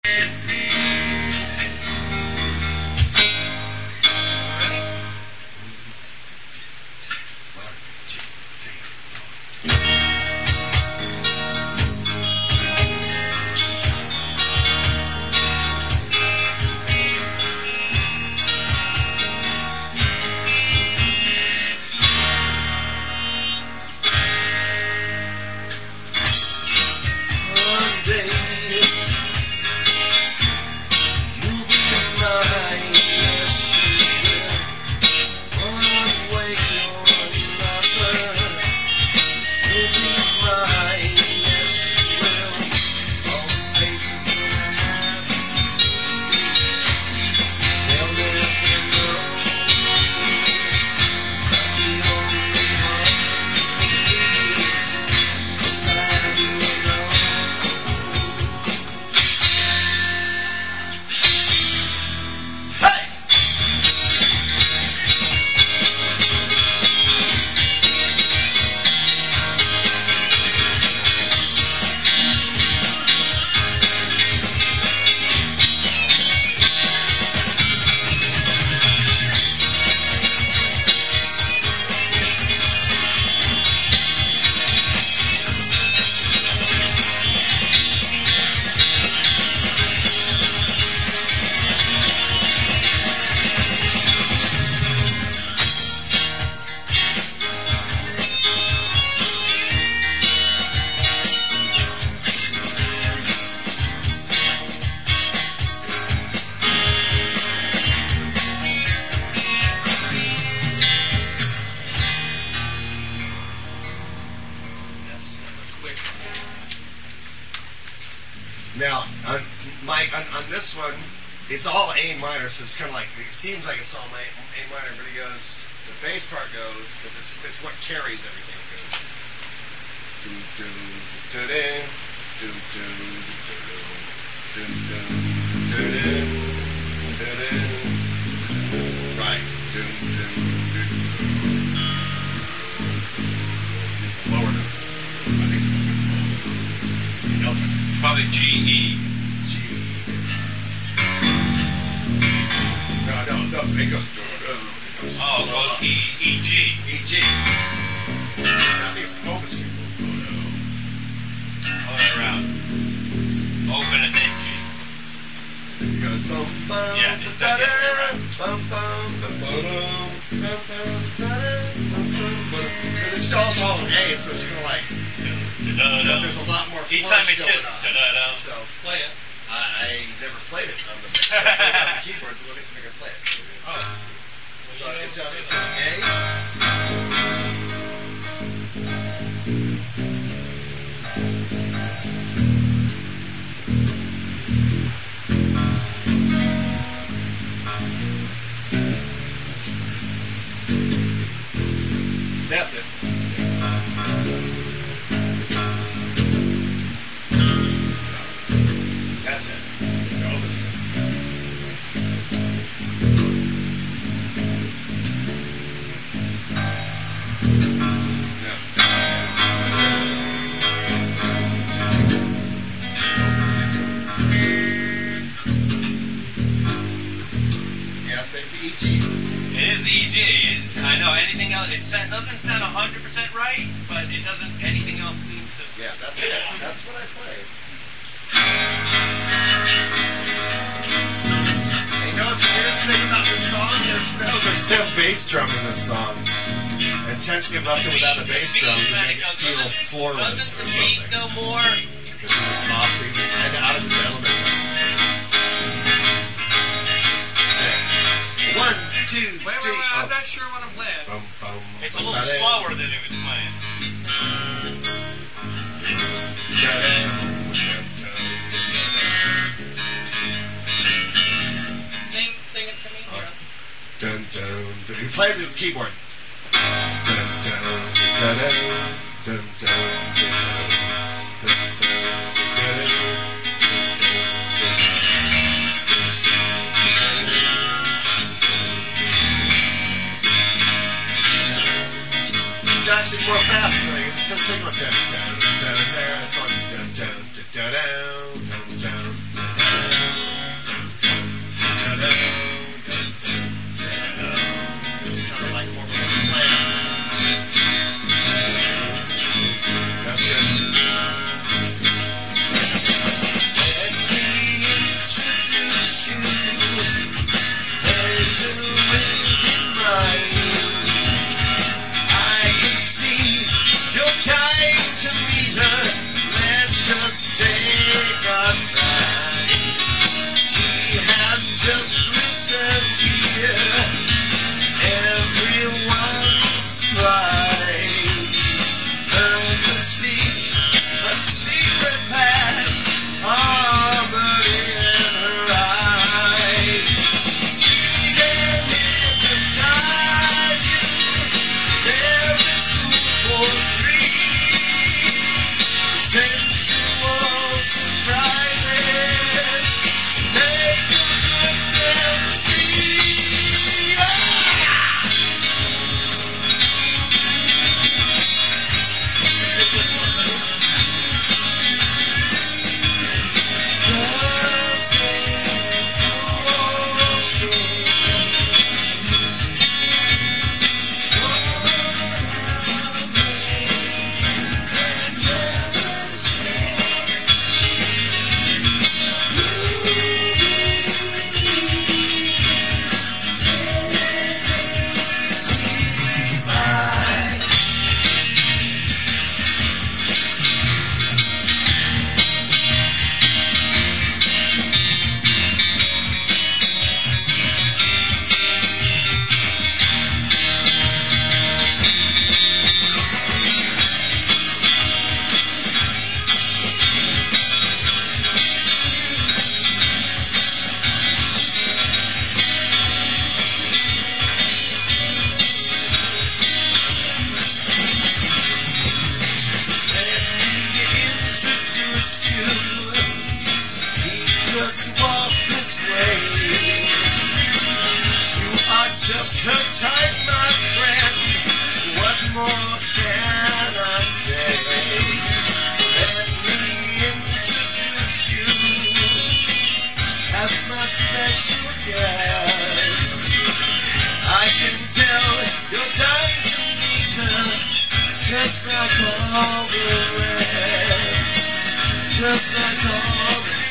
Now, Mike, on this one, it's all A minor, so it's kind of like, it seems like it's all A minor, but he goes, the bass part goes, because it's what carries everything. It goes, do do do do do do do do do do do. Right. Do do do. Lower note. I think it's the note. It's probably G-E. No, it goes. Oh, it goes E-G. E-G. I think it's focus. All the way around. Open and then G. It goes bum bum. Yeah, it's that around. Bum bum bum bum bum bum. Because it's all in A, so it's kind of like. There's a lot more. Each time it's just da-da-da. So play it. I never played it on the keyboard, but let me see if I can play it. Oh. So it's an A. That's it. That's it. No, this is Yes, it's E-G. It is the E-G. I know anything else. It doesn't sound 100% right, but it doesn't. Anything else seems to. Yeah, that's it. That's what I played. You know what's the weirdest thing about this song? There's no bass drum in this song. Intentionally left it without a bass drum to make it feel floorless or something. No more. Because he was off, he was out of his element. 1, 2, 3. Wait, I'm not sure what I'm playing. Bum, bum, it's a little slower than it was playing. Sing it to me. Dun, dun, dun. You play the keyboard. Dun, dun, dun, dun, dun, dun, dun, dun, dun. It's actually more fast than it's something like dun dun dun dun. It's going dun dun dun dun dun dun dun. just walk this way. You are just her type, my friend. What more can I say? Let me introduce you as my special guest. I can tell you're dying to meet her, just like all the rest. Just like all the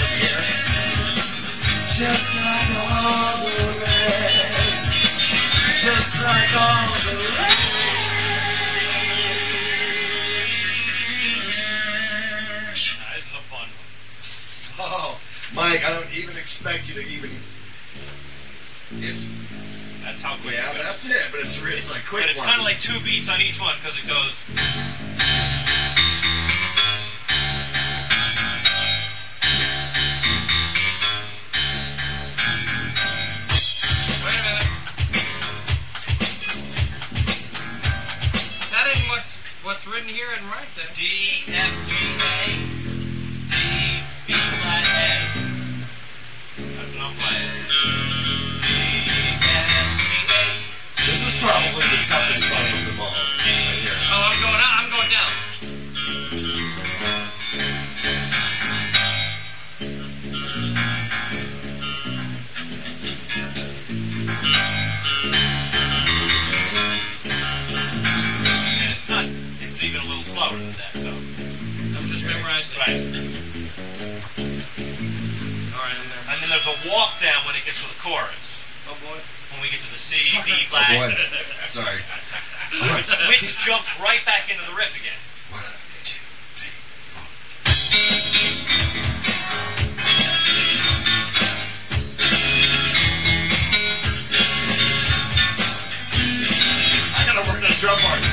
just like all the rest. Just like all the rest. This is a fun one. Oh, Mike, I don't even expect you to even. It's. That's how quick. Yeah, it goes. that's it. But it's like quick. But it's kind of like 2 beats on each one because it goes. Wait a minute. That ain't what's written here and right there. D, F, G, A, D, B flat, A. That's what I'm playing. D, F, G, A. This is probably the toughest song of them all. Right here. Oh, I'm going down. And it's not. It's even a little slower than that. So. I'm just memorizing. Right. All right, I'm there. And then there's a walk down when it gets to the chorus. Oh boy. When we get to the C, B flat. Oh, boy. Sorry. Which jumps right back into the riff again. 1, 2, 3, 4. I gotta work that drum part.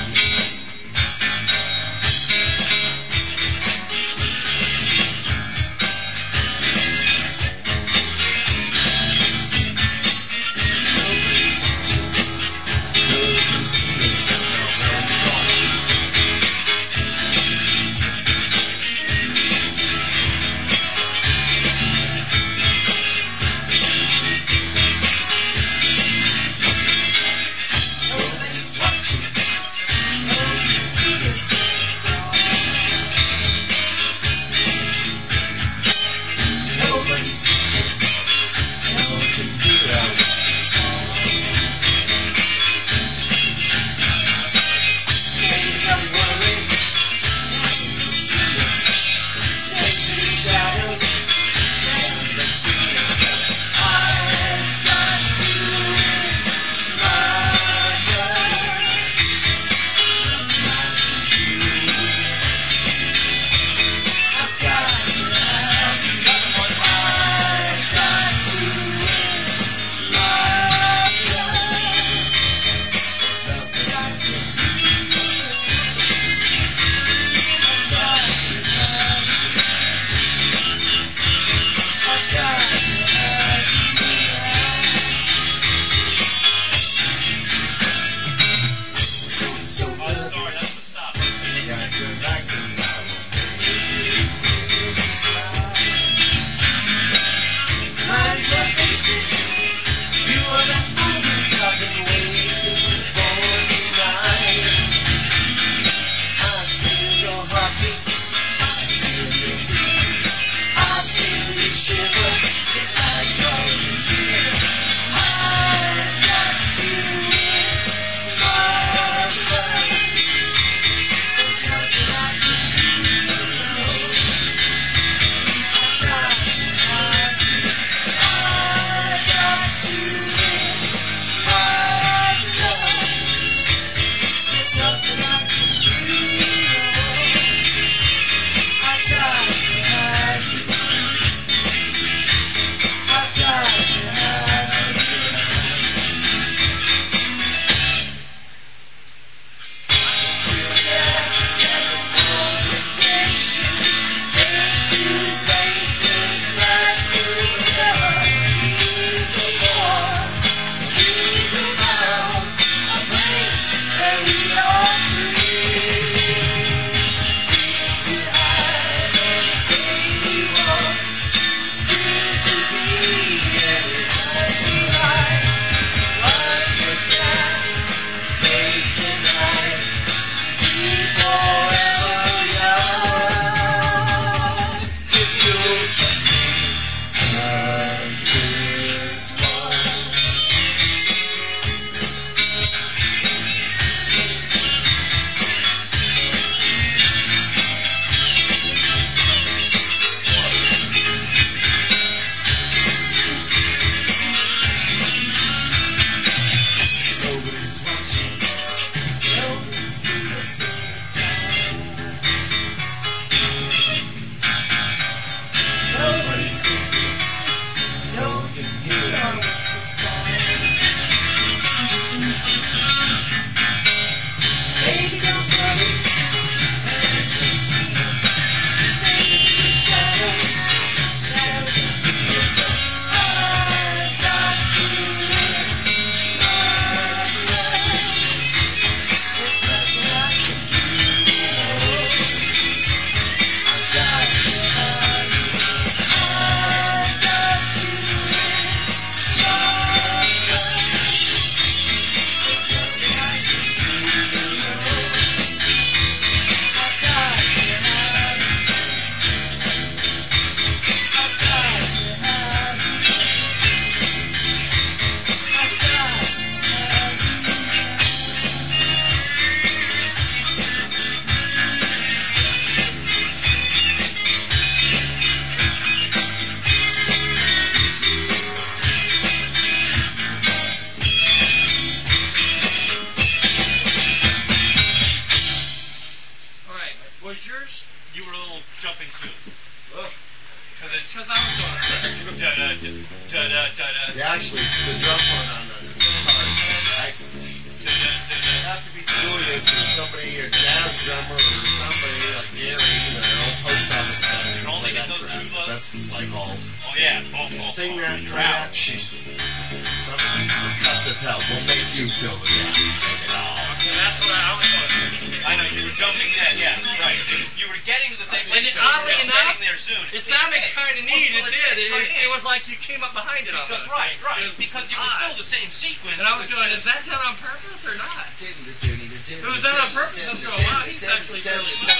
Yeah, actually, the drum part on this guitar, I have to be Julius or somebody, a jazz drummer or somebody like Gary, the old post office guy. You can only hit those two notes. That's just like balls. Oh yeah, boom, boom, Sting boom. that, play that, jeez. Some of these percussive help will make you fill the gaps. Make it all. Okay, that's what I was going. I know, you were jumping in, yeah, right. You were getting to the same place, so oddly you were enough, getting there soon. It sounded kind of neat. It Well, did. right It in. was like you came up behind it. Because, almost. right, It was because it was still the same sequence. And I was going, is that done on purpose or not? It was done on purpose. I was going, wow, he's actually really This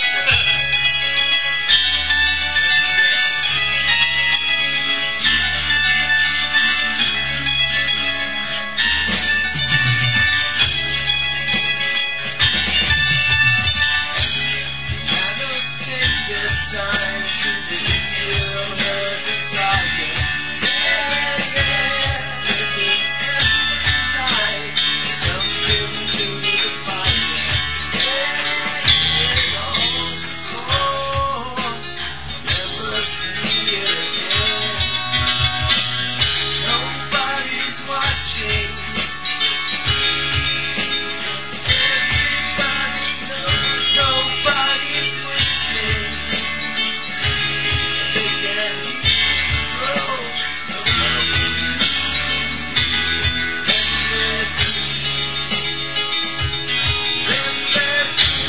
is it. Shadows take their time to reveal her desire. Living every night, jump into the fire. It all cold, never see it again. Nobody's watching. Everybody knows nobody's listening. And they can hear the throes of loving you. Then they're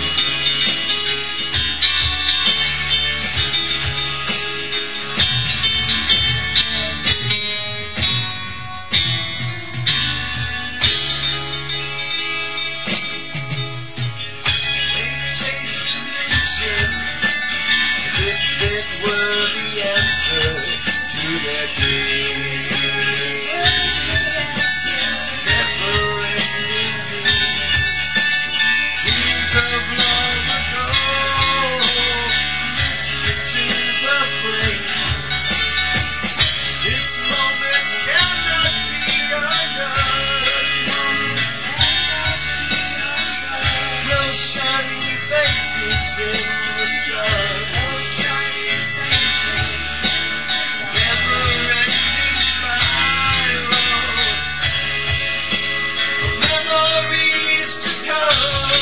chase illusion as if it were the answer to their dreams. Never-ending dreams of long ago, mystic dreams of rain. This moment cannot be undone. No shining faces in the sun. Never-ending spiral of memories to come.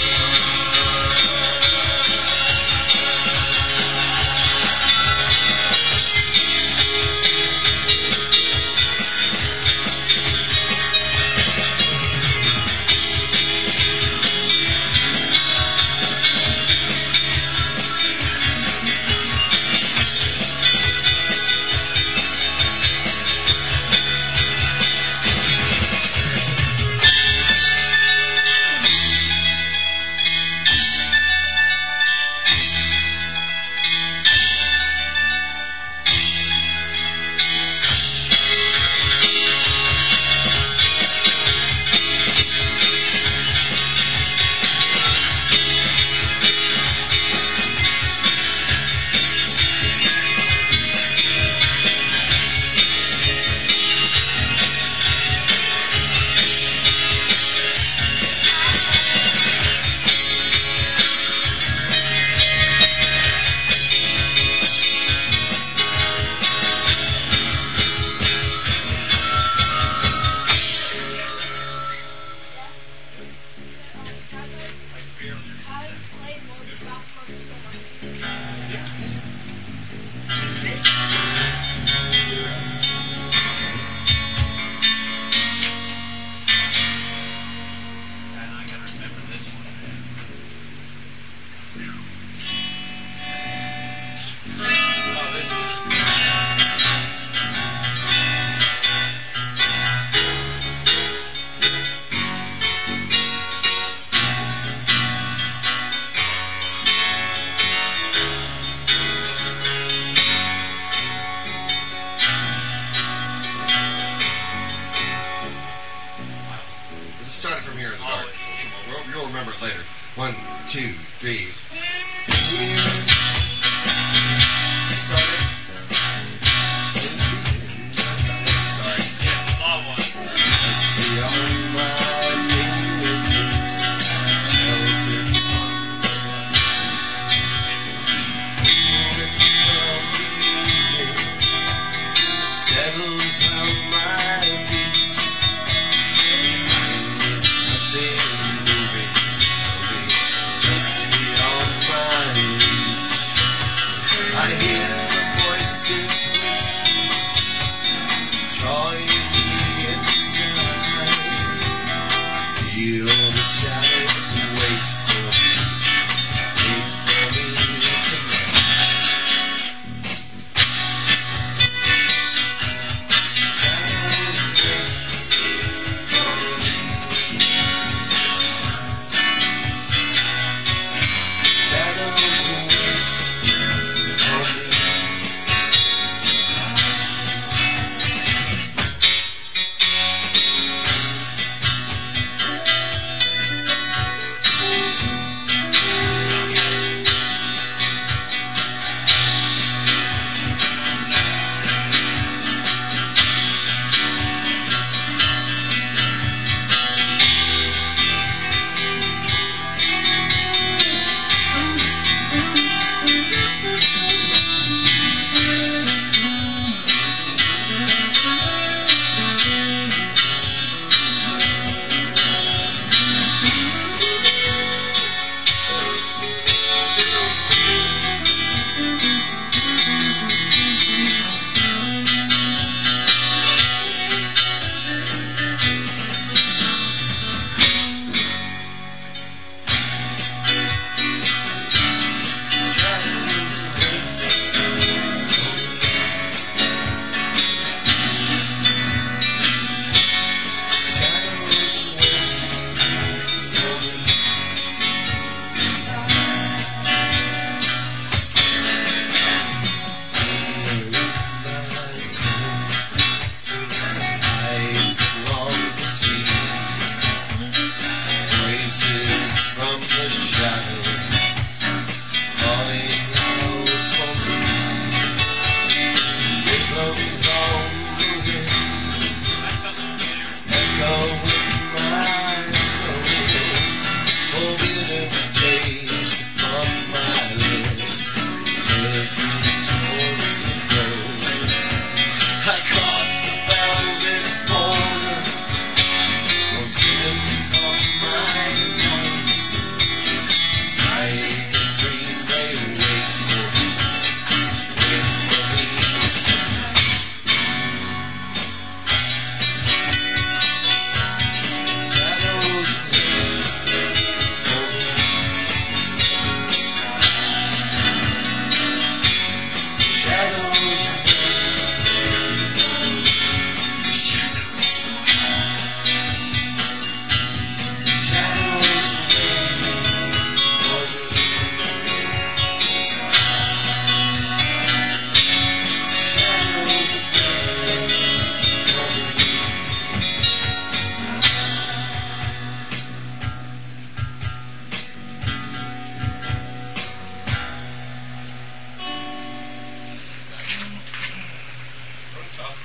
And I gotta remember this one. Oh, this is. Let's start it from here in the dark. You'll remember it later. 1, 2, 3. Start it. Sorry. Yeah, law one. As beyond my fingertips, sheltered from this stormy evening.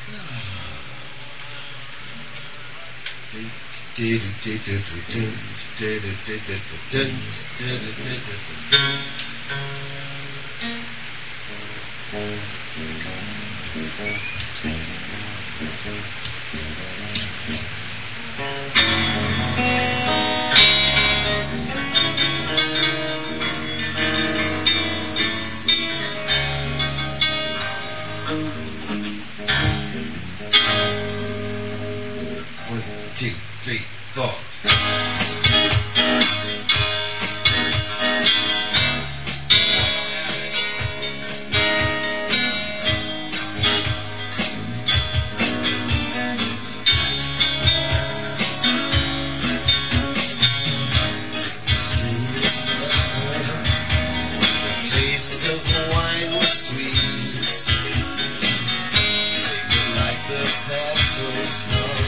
One, two, three, four. Taste of wine was sweet, sacred like the petals from